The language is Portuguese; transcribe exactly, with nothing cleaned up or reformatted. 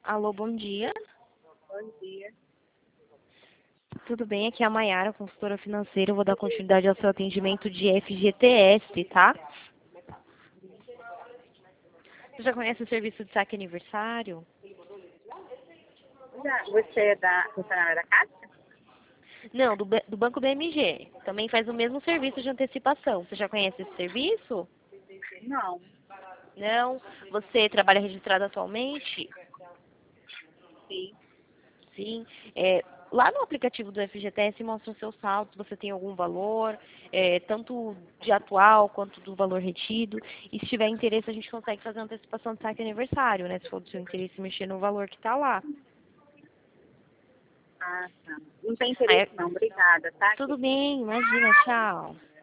Alô, bom dia. Bom dia. Tudo bem? Aqui é a Mayara, consultora financeira. Eu vou dar continuidade ao seu atendimento de F G T S, tá? Você já conhece o serviço de saque aniversário? Já, você é da funcionária da Caixa? Não, do, B- do Banco B M G. Também faz o mesmo serviço de antecipação. Você já conhece esse serviço? Não. Não? Você trabalha registrado atualmente? Sim. Sim. É, lá no aplicativo do F G T S mostra o seu saldo, se você tem algum valor, é, tanto de atual quanto do valor retido. E se tiver interesse, a gente consegue fazer uma antecipação de saque aniversário, né? Se for do seu interesse mexer no valor que está lá. Ah, tá. Não tem Aí, interesse não. Obrigada, tá? tudo bem, imagina, tchau.